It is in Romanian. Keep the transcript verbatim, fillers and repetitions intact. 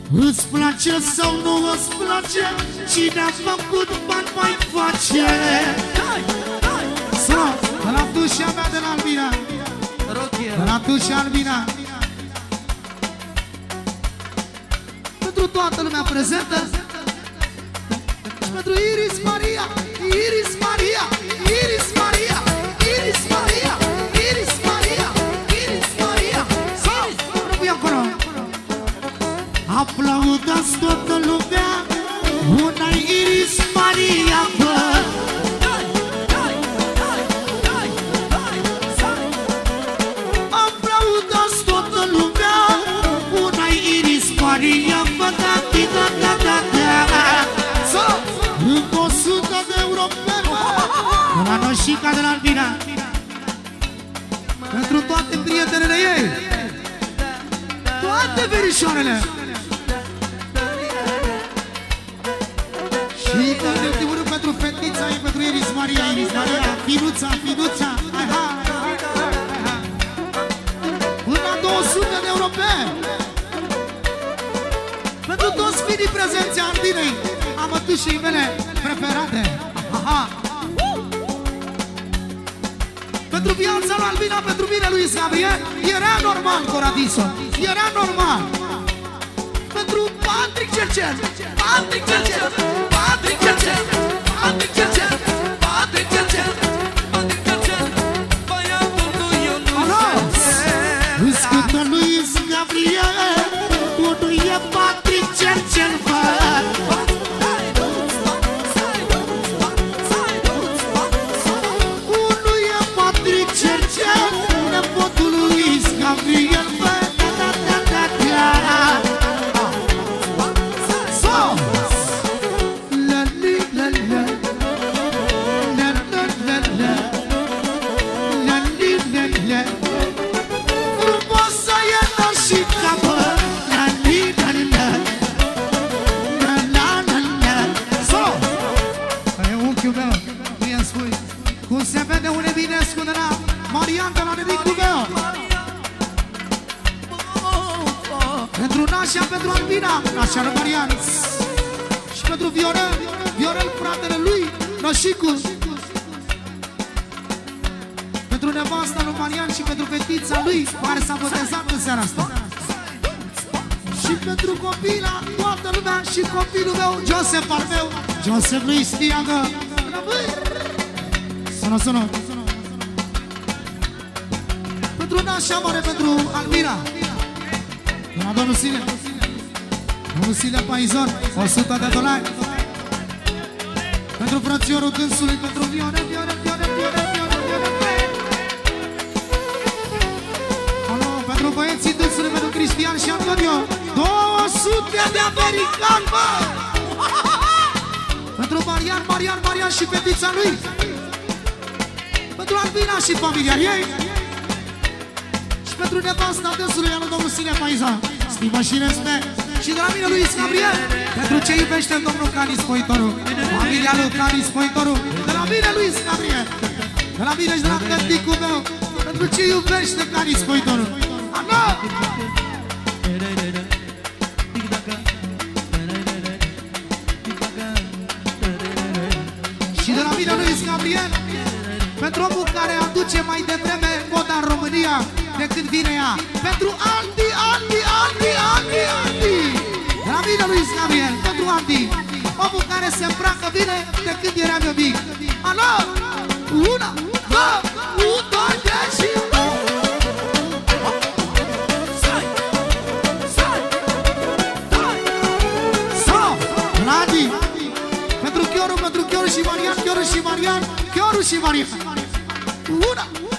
Îți place sau nu îți place? Cine a făcut bani mai face. Să, de la dușa mea de la Albina, de la dușa Albina, pentru toată lumea prezentă și pentru Iris Maria, Iris Maria, Iris Maria, Iris Maria, Iris Maria, Iris Maria. Să, răbui acolo. Aplaudați toată lumea, una-i Iris Maria, bă. Aplaudați toată lumea, una-i Iris Maria, bă, da, da, da, da, da. Să, încă o sută de euro pe mă, de la Noșica de la Albina, pentru toate prietenele ei, toate verișoarele. Și în ultimul rând pentru fetița e pentru Iris Maria, Iris Maria, Finuța, Finuța, hai, hai, hai, hai. Până la două sute de euro pe. Pentru toți finii prezenți a Albinei, amătușii mele preferate. Aha. Pentru viața lui Albina, pentru mine, Luis Gabriel, era normal, Coradiso, era normal. Pentru Patrick Cercel, Patrick Cercel, Patrick Cercel, Patrick Cercel, Patrick Cercel, Patrick Cercel, băiatul lui Ionuț. Îți cântă Luis Gabriel, unul e Patrick Cercel, bă. Unul e Patrick Cercel, nepotul lui Luis Gabriel, bă. Pentru Albina, Nașa Marian. Și pentru Viorel, Viorel, fratele lui, Noșicu. Pentru nevasta lui Marian și pentru fetița lui, care s-a botezat în seara asta. Și pentru copila, toată lumea, și copilul meu, Joseph al meu, Joseph lui Stiagă. Sună, sună. Pentru Nașa Mare, pentru Albina, de la domnul Sile, domnul Sile Paizor, o sută de dolari. Pentru frățiorul dânsului, pentru Viore, Viore, Viore, Viore, Viore, Viore. Alo, pentru băieții dânsului, pentru Cristian și Antonio, două sute de americani, bă! Pentru Marian, Marian, Marian și fetița lui. Pentru Albina și familia ei. Și pentru nevasta dânsului, alo, domnul Sile Paizor. Stimă și respect. Și de la mine, Luis Gabriel, pentru ce iubește domnul Canis Poitoru, familia lui Canis Poitoru. De la mine, Luis Gabriel, de la mine și de la tăticul meu, pentru ce iubește Canis Poitoru. Alo! Și de la mine, Luis Gabriel, pentru omul care aduce mai devreme moda în România decât vine ea. Pentru Aldi, Aldi, Aldi, Aldi, Aldi. De la mine, Luis Gabriel, pentru Aldi, omul care se îmbracă bine de când eram eu mic. Alo! Una, două, un, doi, trei și... Sai! Sai! Sai! Sau! Aldi! Pentru Chioru, pentru Chioru și Marian, Chioru și Marian, Chioru și Marian. Una!